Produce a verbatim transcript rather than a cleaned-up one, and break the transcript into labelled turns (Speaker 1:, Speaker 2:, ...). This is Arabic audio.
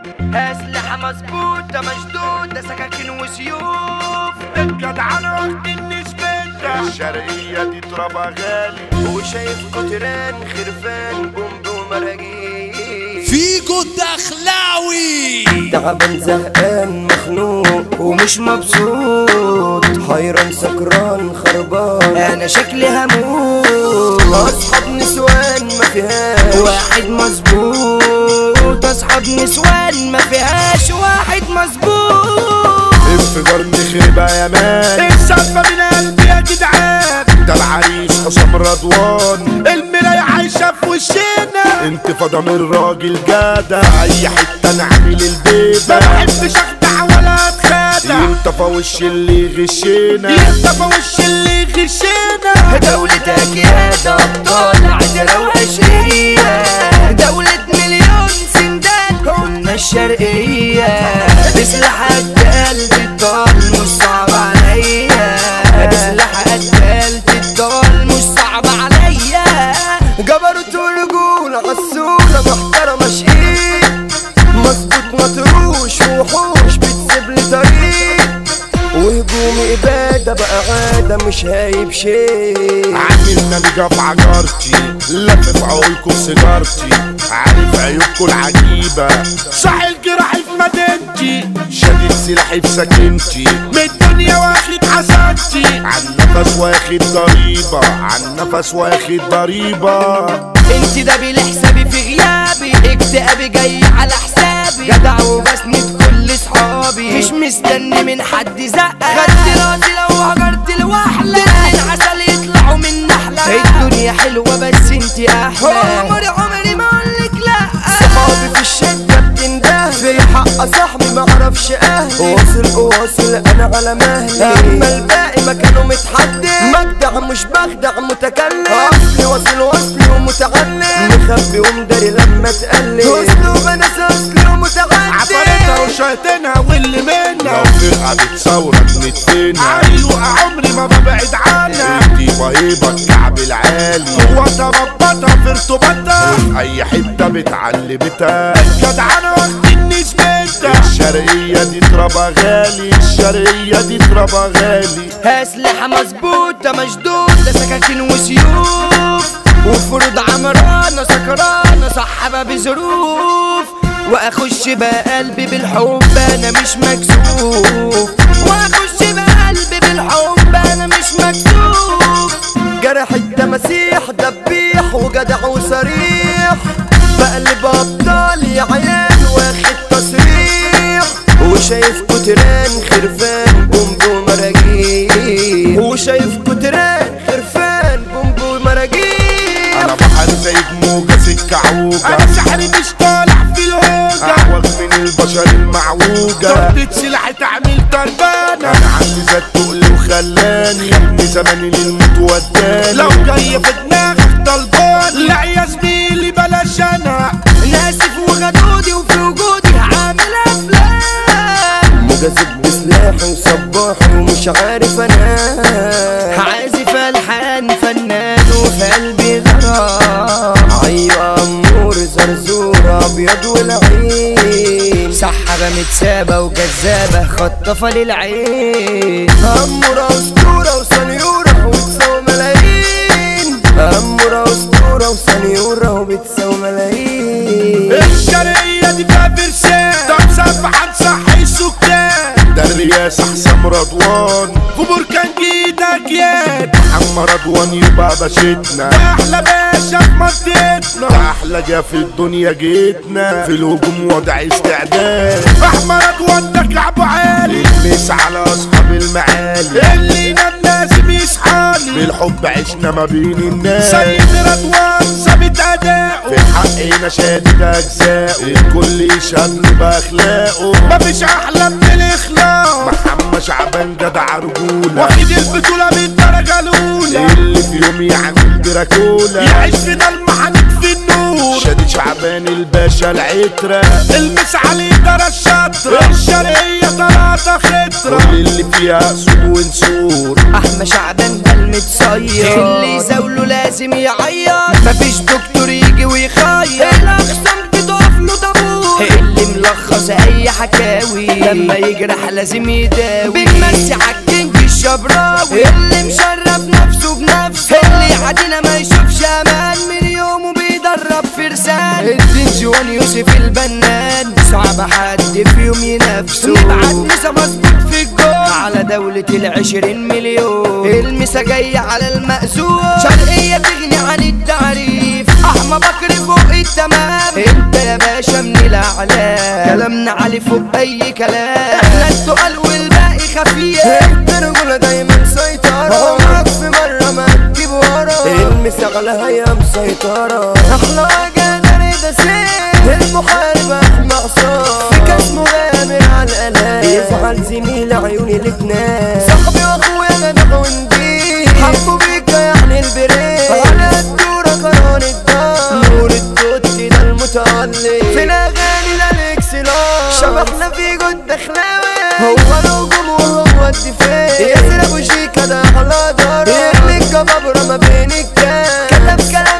Speaker 1: أسلحة مظبوطة مشدودة سكاكين وسيوف.
Speaker 2: الجدعنة وقت النسبة الشرقية دي ترابها غالي.
Speaker 1: وشايف كتران خرفان بومب ومراجيح.
Speaker 3: فيجو الدخلاوي
Speaker 1: تعبان زهقان مخنوق ومش مبسوط، حيران سكران خربان انا شكلي هموت. اصحاب نسوان ما فيهاش واحد مظبوط، اصحاب نسوان ما فيهاش واحد مظبوط.
Speaker 2: انفجار نخربها يا مان، الصدمة من قلبي يا جدعان. ده العريس حسام رضوان، المراية عايشة في وشنا. انتفاضة من راجل جدع، اي حتة نعمل البيت. ما بحبش اخدع ولا اتخدع، ينطفى وش اللي يغشنا، ينطفى وش اللي يغشنا.
Speaker 1: دولتك يا ده ابطال عشرة وعشرية، دولة مليون سندان كنا الشرقية. بسلاح قد قلبي الطال مش صعب عليا، بسلاح قد قلبي الطال مش صعب عليا. جبروت ورجولة غسولة محترمة شقيق، مظبوط مطروش وحوش بتسيب لي طريق. وهجومي إبادة بقى عادة مش هايب شيء.
Speaker 2: عاملنا نجا في عجارتي، لف عقولكم سيجارتي، عارف عيوبكم العجيبة. صح الجراحي في مدينتي، شديد سلاحي في سكنتي. من الدنيا واخد حسنتي، عن نفس واخد ضريبة، عن نفس واخد ضريبة.
Speaker 1: انت ده بالحسابي في غيابي، اكتئابي جاي على حسابي. جدع وبسند كل صحابي، مش مستني من حد زقة. خدت راسي لو هجرت لوحدي، اتنين عسل يطلعوا من نحلة. الدنيا حلوة بس انت احلى، عمري عمري ما اقولك لا. صحابي في الشدة بتنده، في حق صاحبي معرفش اهلي. واصل واصل انا على مهلي، اما الباقي مكانه متحدد. مجدع مش بخدع متكلم، اصلي واصل واصلي ومتعلم. مخبي ومداري لما تقلب، اسلوب انا اصلي ومتعلم.
Speaker 2: عفرتها وشيطانها واللي منها، لو فرقة بتصورك نتفينا. ايوه عمري ما ببعد عنها، انتي بهيبة الكعب العالي. هو تربطها في ارتباطها، اي حتة بتعلمتها. الجدعنة وقت النسبة الشرقية دي ترابها غالي، الشرقية دي ترابها غالي.
Speaker 1: أسلحة مظبوطة مشدودة سكاكين وسيوف، وفروض عمرانة سكرانة صحبة بظروف. واخش بقلبي بالحب انا مش مكسوف، واخش بقلبي بالحب انا مش مكسوف. جرح التماسيح دبيح وجدع وصريح، بقلب ابطال يا عيال واخد تصريح. وشايف كتران خرفان بومب ومراجيح، وشايف كتران خرفان بومب ومراجيح.
Speaker 2: انا بحر زي موجة سكة عوجة، انا سحري مش طالع في الهوجة. اعوج من البشر المعوجة، ضربة سلاح تعمل تربانة. انا عندي ذات تقل وخلاني، خدني زماني للموت وداني. لو جاي في دماغك طلباني، لا يا زميلي بلاش انا.
Speaker 1: ناسف وغدودي وفي وجودي هعمل افلام. مجازف بسلاحي وصباحي ومش عارف انام. عازف الحان فنان وفي قلبي غرام. ايوه امور زرزوره ابيض والعين، سحبه متسابه وجذابه خطفه للعين. اموره اسطوره وسنيوره وبتساوي ملايين، اموره اسطوره وسنيوره وبتساوي ملايين.
Speaker 2: الشرقية دي فيها فرسان، طب سبحان صحي سكان. ده الرياسة حسام رضوان، في بركان جيدك ياد. محمد رضوان يبقى باشتنا، ده احلى باشا في منطقتنا. ده احلى جا في الدنيا جيتنا، في الهجوم وضع استعداد. احمد رضوان ده كعبه عالي، مس على اصحاب المعالي. اللي ينام لازم يصحالي، بالحب عشنا ما بين الناس. سيد رضوان ثابت اداؤه، في حقنا شادد اجزاؤه. الكل يشهد له باخلاقه، مفيش احلى من الاخلاق. محمد شعبان جدع رجوله، واخد البطوله بالدرجه الاولى. اللي في يوم يعمل دراكولا، يعيش في ضلمه هنطفي النور. شادي شعبان الباشا العترة، المس عليه درى الشطرة. الشرقية طلعتها خطرة، كل اللي فيها سوق ونسور.
Speaker 1: احمد شعبان ده المتصير، اللي يزاوله لازم يعيط. مفيش دكتور يجي ويخيط، الاقسام بتقف له طابور. اللي ملخص حكاوي لما يجرح لازم يداوي بنمسي عالكينج الشبراوي اللي مشرف نفسه بنفسه اللي عادينا ما يشوفش امان من يومه بيدرب فرسان الدنجوان يوسف البنان صعب حد في يوم ينافسه نبعت مسا مظبوط في الجول على دولة العشرين مليون المسا جاية على المأذون شرقية تغني عن التعريف احمى بكر فوق التمام انت يا باشا من الاعلام كلامنا علي فوق اي كلام احنا التقال والباقي خفيف
Speaker 4: انت رجولة دايما سيطرة عمرك في مرة ما تجيب ورا المساغلة هي مسيطرة احلى جدر ده سيف المحارب احمى عصام في كاس مغامر على الالام يفعل زميل عيوني الاتنين صاحبي واخويا جدع ونديل حبوا بيك يعني البريك على الدورة قرار الدار نور التوتي ده المتعلق في الاغاني للاكسلار شبحنا في جود دخلاوي هو الهجوم وهو الدفاع ياسر ابو شيكا ده على دار يهلك جبابرة ما بين الكام كتب كلام